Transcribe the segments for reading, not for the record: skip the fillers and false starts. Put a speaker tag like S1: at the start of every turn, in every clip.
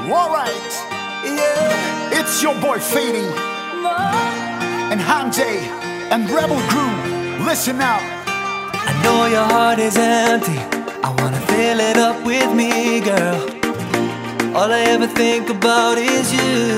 S1: Alright, yeah, it's your boy Fady and Hanjay and Rebel Crew. Listen now.
S2: I know your heart is empty. I wanna fill it up with me, girl. All I ever think about is you.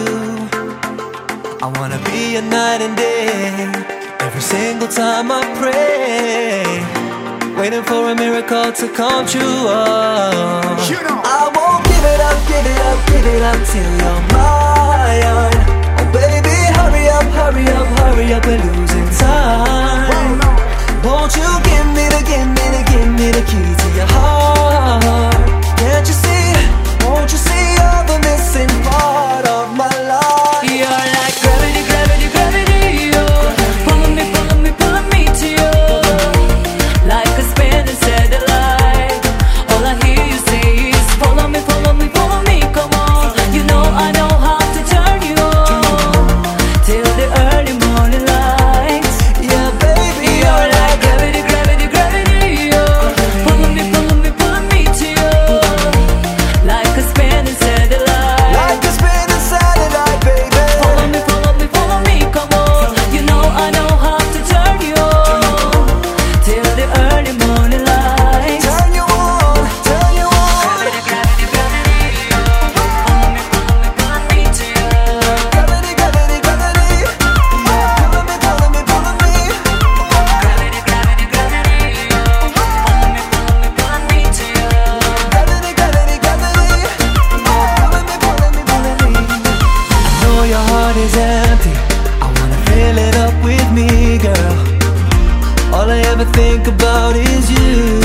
S2: I wanna be your night and day. Every single time I pray, waiting for a miracle to come true. Oh.
S1: You know.
S2: I won't give it up, give it up, give it up till you're mine. Oh baby, hurry up, hurry up, hurry up, we're losing time. Won't you give me the, give me the, give me the key to your heart? Can't you see, won't you see you're the missing part of my life?
S3: You're like gravity, gravity, gravity, oh. Pulling me, pulling me, pulling me to you. Like a spinning satellite. All I hear you say is follow me, follow me, follow me, come on. You know I know how to turn you on till the early morning light.
S2: Yeah baby,
S3: You're like gravity, gravity, gravity, oh. Pulling me, pulling me, pulling me to you. Like a spinning satellite.
S2: like a spinning satellite, baby.
S3: Follow me, follow me, follow me, come on. You know I know how to turn you on till the early morning light.
S2: Turn you on, turn you on.
S3: Gravity, gravity, gravity, oh. Follow me, follow me to you.
S2: Gravity, gravity, gravity. Yeah, pulling me, pulling me, pulling me.
S3: Gravity, gravity, gravity, oh. Follow me, follow me to you.
S2: Gravity, gravity, gravity. Yeah, pulling me, pulling me, pulling me. I know your heart is empty. I wanna fill it up with me, girl. All I ever think about is you.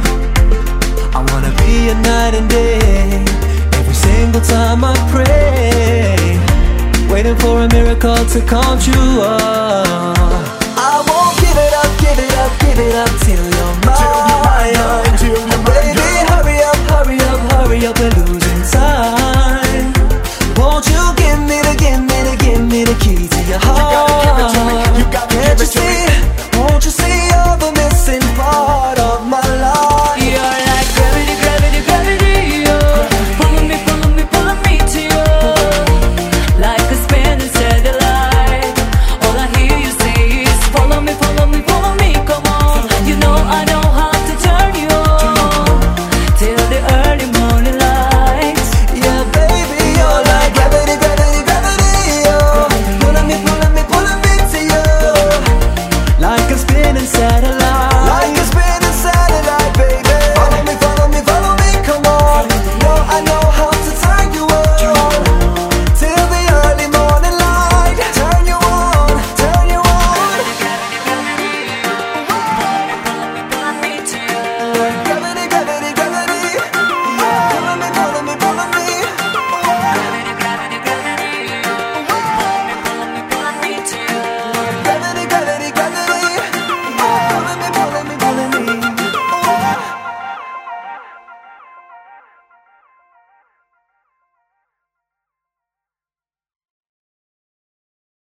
S2: I wanna be your night and day. Every single time I pray, waiting for a miracle to come true. Oh. I won't give it up, give it up, give it up till